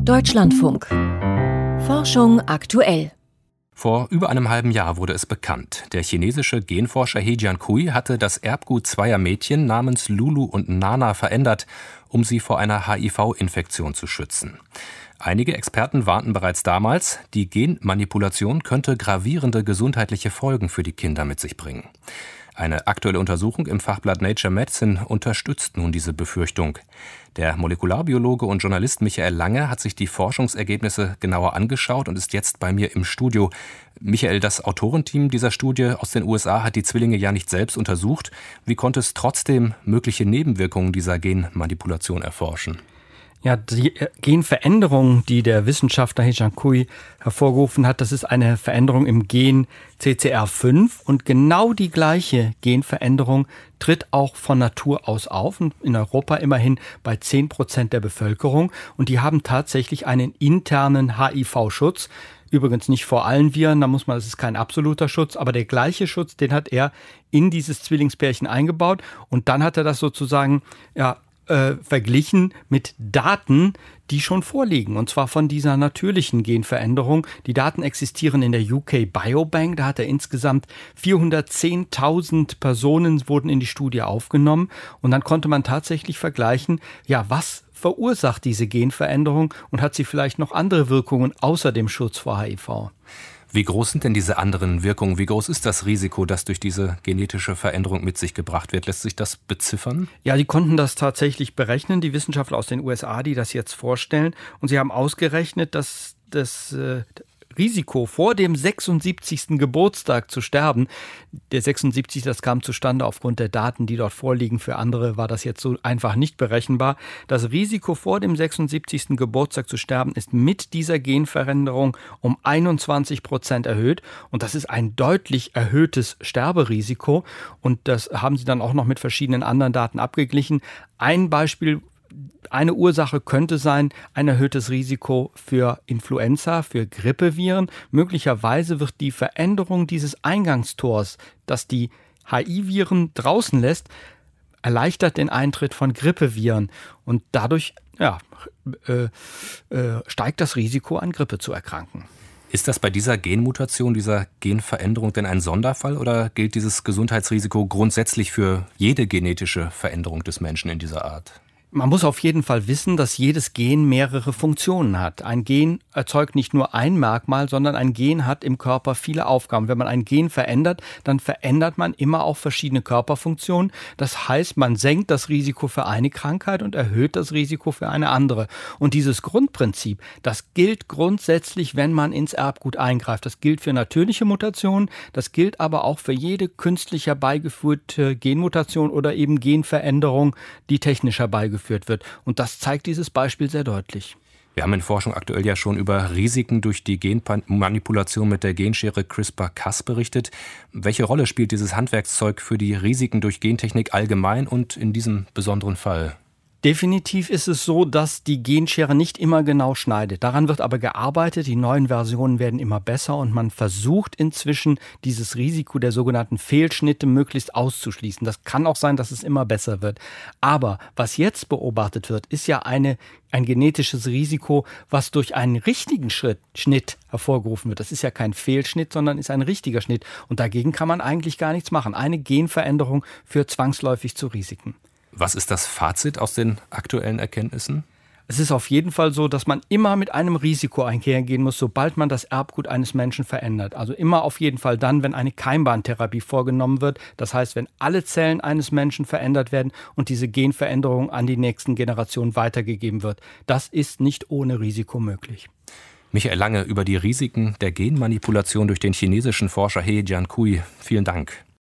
Deutschlandfunk. Forschung aktuell. Vor über einem halben Jahr wurde es bekannt. Der chinesische Genforscher He Jiankui hatte das Erbgut zweier Mädchen namens Lulu und Nana verändert, um sie vor einer HIV-Infektion zu schützen. Einige Experten warnten bereits damals, die Genmanipulation könnte gravierende gesundheitliche Folgen für die Kinder mit sich bringen. Eine aktuelle Untersuchung im Fachblatt Nature Medicine unterstützt nun diese Befürchtung. Der Molekularbiologe und Journalist Michael Lange hat sich die Forschungsergebnisse genauer angeschaut und ist jetzt bei mir im Studio. Michael, das Autorenteam dieser Studie aus den USA hat die Zwillinge ja nicht selbst untersucht. Wie konnte es trotzdem mögliche Nebenwirkungen dieser Genmanipulation erforschen? Ja, die Genveränderung, die der Wissenschaftler He Jiankui hervorgerufen hat, das ist eine Veränderung im Gen CCR5 und genau die gleiche Genveränderung tritt auch von Natur aus auf, in Europa immerhin bei 10% der Bevölkerung, und die haben tatsächlich einen internen HIV-Schutz. Übrigens nicht vor allen Viren, das ist kein absoluter Schutz, aber der gleiche Schutz, den hat er in dieses Zwillingspärchen eingebaut, und dann hat er das sozusagen verglichen mit Daten, die schon vorliegen, und zwar von dieser natürlichen Genveränderung. Die Daten existieren in der UK Biobank, da hat er insgesamt 410.000 Personen wurden in die Studie aufgenommen, und dann konnte man tatsächlich vergleichen, was verursacht diese Genveränderung und hat sie vielleicht noch andere Wirkungen außer dem Schutz vor HIV. Wie groß sind denn diese anderen Wirkungen? Wie groß ist das Risiko, das durch diese genetische Veränderung mit sich gebracht wird? Lässt sich das beziffern? Ja, die konnten das tatsächlich berechnen, die Wissenschaftler aus den USA, die das jetzt vorstellen. Und sie haben ausgerechnet, dass das Risiko, vor dem 76. Geburtstag zu sterben, der 76, das kam zustande aufgrund der Daten, die dort vorliegen. Für andere war das jetzt so einfach nicht berechenbar. Das Risiko, vor dem 76. Geburtstag zu sterben, ist mit dieser Genveränderung um 21% erhöht. Und das ist ein deutlich erhöhtes Sterberisiko. Und das haben sie dann auch noch mit verschiedenen anderen Daten abgeglichen. Ein Beispiel: eine Ursache könnte sein ein erhöhtes Risiko für Influenza, für Grippeviren. Möglicherweise wird die Veränderung dieses Eingangstors, das die HIV-Viren draußen lässt, erleichtert den Eintritt von Grippeviren. Und dadurch steigt das Risiko, an Grippe zu erkranken. Ist das bei dieser Genmutation, dieser Genveränderung denn ein Sonderfall, oder gilt dieses Gesundheitsrisiko grundsätzlich für jede genetische Veränderung des Menschen in dieser Art? Man muss auf jeden Fall wissen, dass jedes Gen mehrere Funktionen hat. Ein Gen erzeugt nicht nur ein Merkmal, sondern ein Gen hat im Körper viele Aufgaben. Wenn man ein Gen verändert, dann verändert man immer auch verschiedene Körperfunktionen. Das heißt, man senkt das Risiko für eine Krankheit und erhöht das Risiko für eine andere. Und dieses Grundprinzip, das gilt grundsätzlich, wenn man ins Erbgut eingreift. Das gilt für natürliche Mutationen, das gilt aber auch für jede künstlich herbeigeführte Genmutation oder eben Genveränderung, die technisch herbeigeführt wird. Und das zeigt dieses Beispiel sehr deutlich. Wir haben in Forschung aktuell ja schon über Risiken durch die Genmanipulation mit der Genschere CRISPR-Cas berichtet. Welche Rolle spielt dieses Handwerkszeug für die Risiken durch Gentechnik allgemein und in diesem besonderen Fall? Definitiv ist es so, dass die Genschere nicht immer genau schneidet. Daran wird aber gearbeitet. Die neuen Versionen werden immer besser und man versucht inzwischen, dieses Risiko der sogenannten Fehlschnitte möglichst auszuschließen. Das kann auch sein, dass es immer besser wird. Aber was jetzt beobachtet wird, ist ja ein genetisches Risiko, was durch einen richtigen Schnitt hervorgerufen wird. Das ist ja kein Fehlschnitt, sondern ist ein richtiger Schnitt. Und dagegen kann man eigentlich gar nichts machen. Eine Genveränderung führt zwangsläufig zu Risiken. Was ist das Fazit aus den aktuellen Erkenntnissen? Es ist auf jeden Fall so, dass man immer mit einem Risiko einhergehen muss, sobald man das Erbgut eines Menschen verändert. Also immer auf jeden Fall dann, wenn eine Keimbahntherapie vorgenommen wird. Das heißt, wenn alle Zellen eines Menschen verändert werden und diese Genveränderung an die nächsten Generationen weitergegeben wird. Das ist nicht ohne Risiko möglich. Michael Lange über die Risiken der Genmanipulation durch den chinesischen Forscher He Jiankui. Vielen Dank.